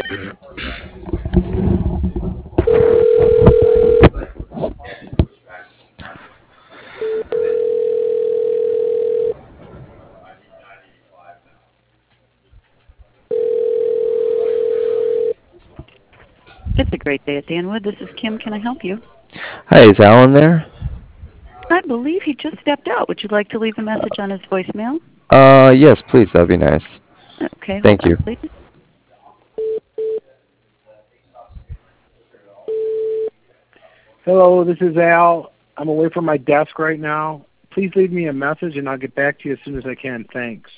It's a great day at Danwood. This is Kim. Can I help you? Hi, is Alan there? I believe he just stepped out. Would you like to leave a message on his voicemail? Yes, please, that'd be nice. Okay, hold Thank on, you. please. Hello, this is Al. I'm away from my desk right now. Please leave me a message and I'll get back to you as soon as I can. Thanks.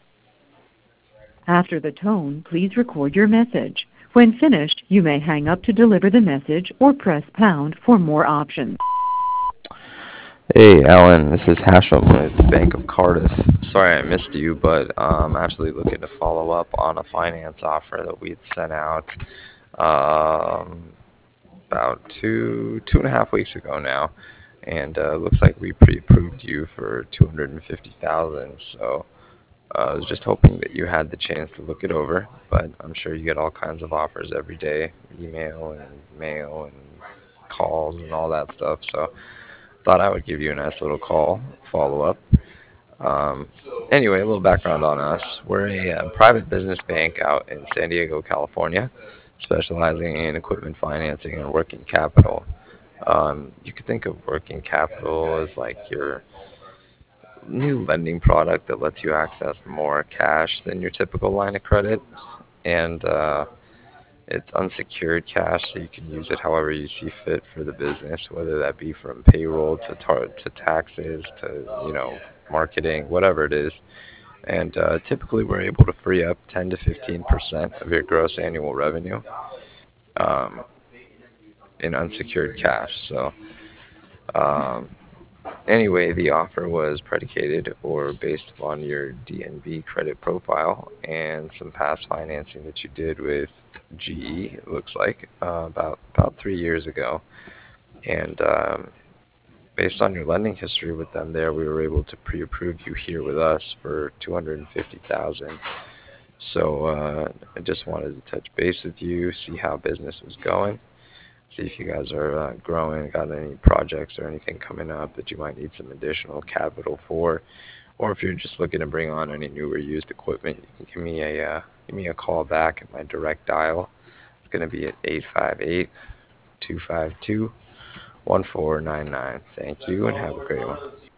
After the tone, please record your message. When finished, you may hang up to deliver the message or press pound for more options. Hey, Alan, this is Hashem with Bank of Cardiff. Sorry I missed you, but I'm actually looking to follow up on a finance offer that we'd sent out um, about two and a half weeks ago now, and looks like we pre-approved you for 250,000. So I was just hoping that you had the chance to look it over, but I'm sure you get all kinds of offers every day, email and mail and calls and all that stuff. So thought I would give you a nice little call, follow up. Um, anyway, a little background on us. We're a private business bank out in San Diego, California, specializing in equipment financing and working capital. You could think of working capital as like your new lending product that lets you access more cash than your typical line of credit. And it's unsecured cash, so you can use it however you see fit for the business, whether that be from payroll to taxes to marketing, whatever it is. And typically, we're able to free up 10 to 15% of your gross annual revenue um, in unsecured cash. So um, anyway, the offer was predicated or based upon your DNB credit profile and some past financing that you did with GE, it looks like, about 3 years ago. And based on your lending history with them there, we were able to pre-approve you here with us for 250,000. So I just wanted to touch base with you, see how business was going, see if you guys are growing, got any projects or anything coming up that you might need some additional capital for, or if you're just looking to bring on any new or used equipment, you can give me a call back at my direct dial. It's going to be at 858-252-1499. Thank you and have a great one.